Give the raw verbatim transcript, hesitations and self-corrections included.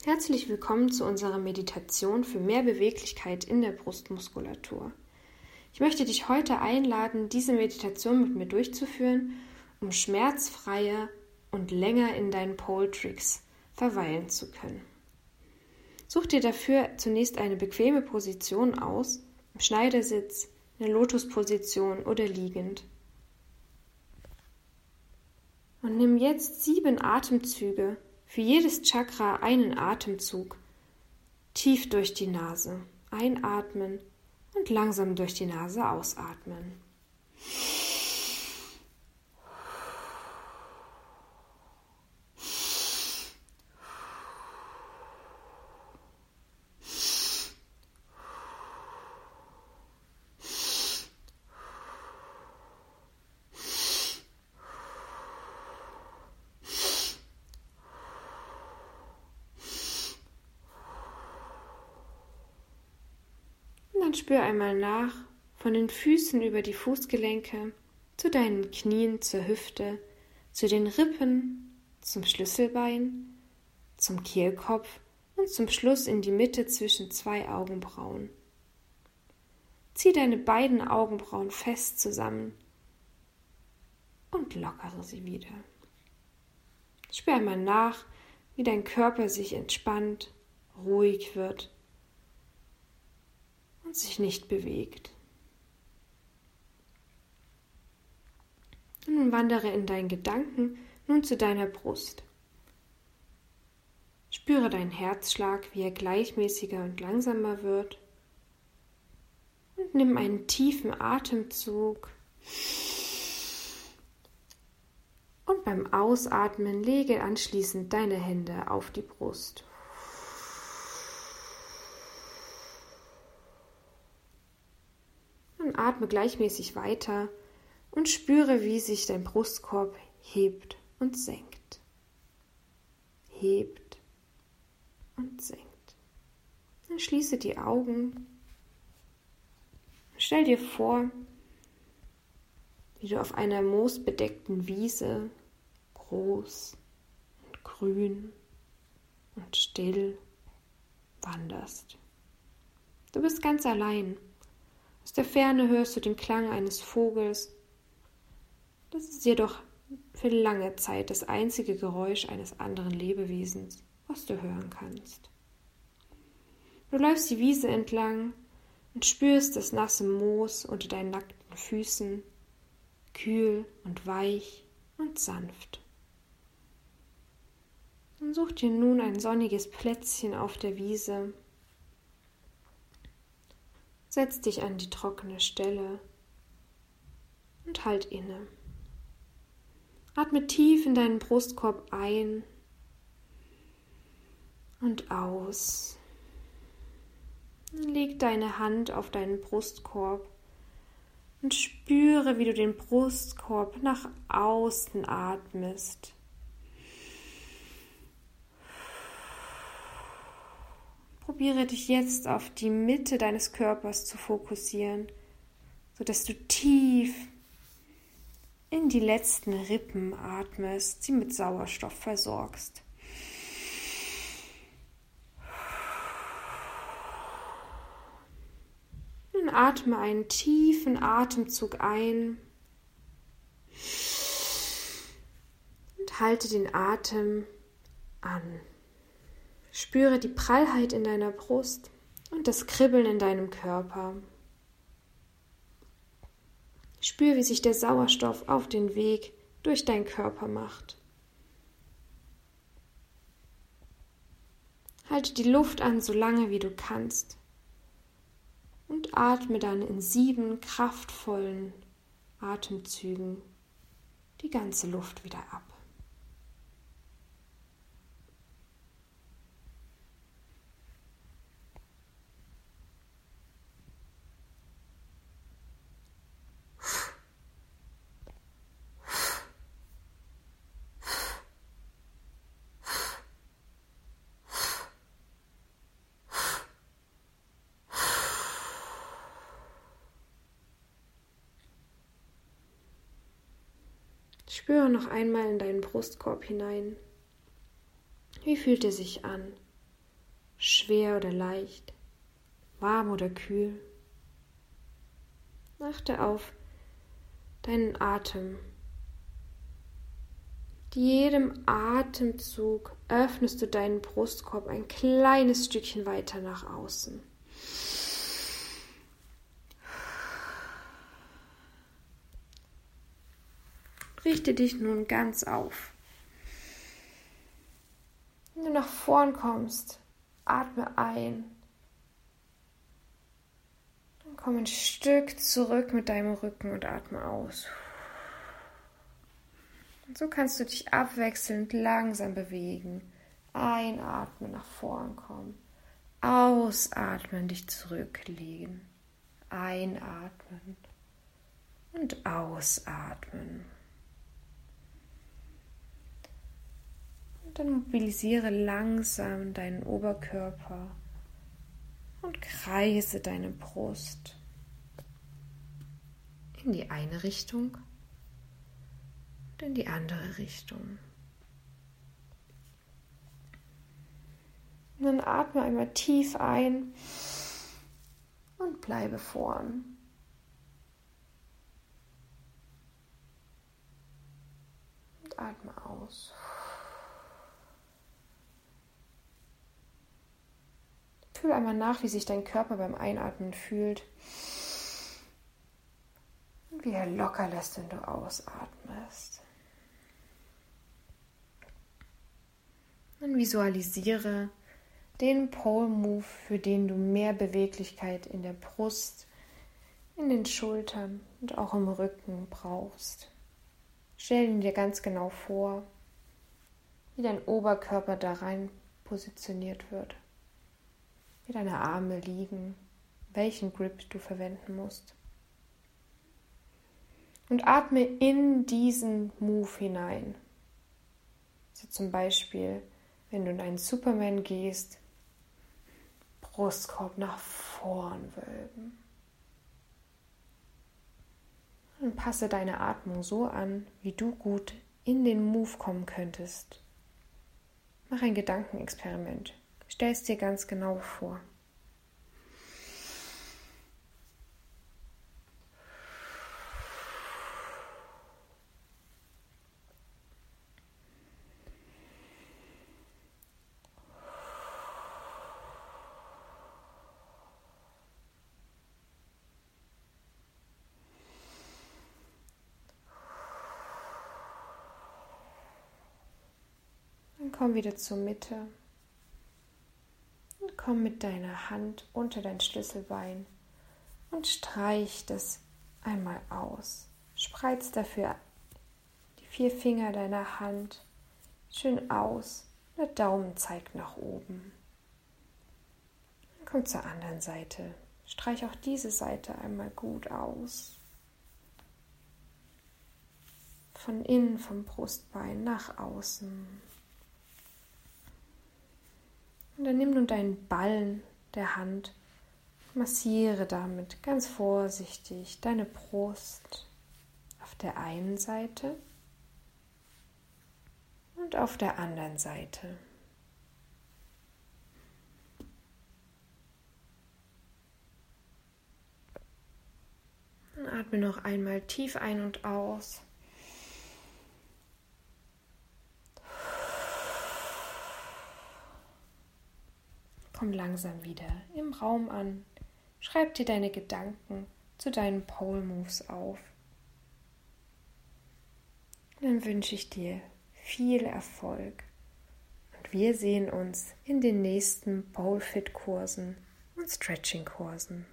Herzlich willkommen zu unserer Meditation für mehr Beweglichkeit in der Brustmuskulatur. Ich möchte dich heute einladen, diese Meditation mit mir durchzuführen, um schmerzfreier und länger in deinen Pole Tricks verweilen zu können. Such dir dafür zunächst eine bequeme Position aus, im Schneidersitz, in der Lotusposition oder liegend. Und nimm jetzt sieben Atemzüge, für jedes Chakra einen Atemzug, tief durch die Nase einatmen und langsam durch die Nase ausatmen. Dann spür einmal nach, von den Füßen über die Fußgelenke, zu deinen Knien, zur Hüfte, zu den Rippen, zum Schlüsselbein, zum Kehlkopf und zum Schluss in die Mitte zwischen zwei Augenbrauen. Zieh deine beiden Augenbrauen fest zusammen und lockere sie wieder. Spür einmal nach, wie dein Körper sich entspannt, ruhig wird und sich nicht bewegt. Und nun wandere in deinen Gedanken nun zu deiner Brust. Spüre deinen Herzschlag, wie er gleichmäßiger und langsamer wird. Und nimm einen tiefen Atemzug. Und beim Ausatmen lege anschließend deine Hände auf die Brust. Und atme gleichmäßig weiter und spüre, wie sich dein Brustkorb hebt und senkt. Hebt und senkt. Dann schließe die Augen. Stell dir vor, wie du auf einer moosbedeckten Wiese, groß und grün und still, wanderst. Du bist ganz allein. Aus der Ferne hörst du den Klang eines Vogels. Das ist jedoch für lange Zeit das einzige Geräusch eines anderen Lebewesens, was du hören kannst. Du läufst die Wiese entlang und spürst das nasse Moos unter deinen nackten Füßen, kühl und weich und sanft. Und such dir nun ein sonniges Plätzchen auf der Wiese. Setz dich an die trockene Stelle und halt inne. Atme tief in deinen Brustkorb ein und aus. Leg deine Hand auf deinen Brustkorb und spüre, wie du den Brustkorb nach außen atmest. Probiere dich jetzt auf die Mitte deines Körpers zu fokussieren, sodass du tief in die letzten Rippen atmest, sie mit Sauerstoff versorgst. Nun atme einen tiefen Atemzug ein und halte den Atem an. Spüre die Prallheit in deiner Brust und das Kribbeln in deinem Körper. Spür, wie sich der Sauerstoff auf den Weg durch deinen Körper macht. Halte die Luft an, so lange wie du kannst. Und atme dann in sieben kraftvollen Atemzügen die ganze Luft wieder ab. Spüre noch einmal in deinen Brustkorb hinein. Wie fühlt er sich an? schwer oder leicht, warm oder kühl. Achte auf deinen Atem. Mit jedem Atemzug öffnest du deinen Brustkorb ein kleines Stückchen weiter nach außen. Richte dich nun ganz auf. Wenn du nach vorn kommst, atme ein. Dann komm ein Stück zurück mit deinem Rücken und atme aus. Und so kannst du dich abwechselnd langsam bewegen. Einatmen, nach vorn kommen. Ausatmen, dich zurücklegen. Einatmen und ausatmen. Und dann mobilisiere langsam deinen Oberkörper und kreise deine Brust in die eine Richtung und in die andere Richtung. Und dann atme einmal tief ein und bleibe vorn. Und atme aus. Fühl einmal nach, wie sich dein Körper beim Einatmen fühlt und wie er locker lässt, wenn du ausatmest. Dann visualisiere den Pole Move, für den du mehr Beweglichkeit in der Brust, in den Schultern und auch im Rücken brauchst. Stell ihn dir ganz genau vor, wie dein Oberkörper da rein positioniert wird. Wie deine Arme liegen, welchen Grip du verwenden musst. Und atme in diesen Move hinein. So zum Beispiel, wenn du in einen Superman gehst, Brustkorb nach vorn wölben. Und passe deine Atmung so an, wie du gut in den Move kommen könntest. Mach ein Gedankenexperiment. Stell es dir ganz genau vor. Dann komm wieder zur Mitte. Komm mit deiner Hand unter dein Schlüsselbein und streich das einmal aus. Spreiz dafür die vier Finger deiner Hand schön aus. Der Daumen zeigt nach oben. Dann komm zur anderen Seite. Streich auch diese Seite einmal gut aus. Von innen vom Brustbein nach außen. Und dann nimm nun deinen Ballen der Hand, massiere damit ganz vorsichtig deine Brust auf der einen Seite und auf der anderen Seite. Dann atme noch einmal tief ein und aus. Komm langsam wieder im Raum an. Schreib dir deine Gedanken zu deinen Pole Moves auf. Und dann wünsche ich dir viel Erfolg. Und wir sehen uns in den nächsten Pole Fit Kursen und Stretching Kursen.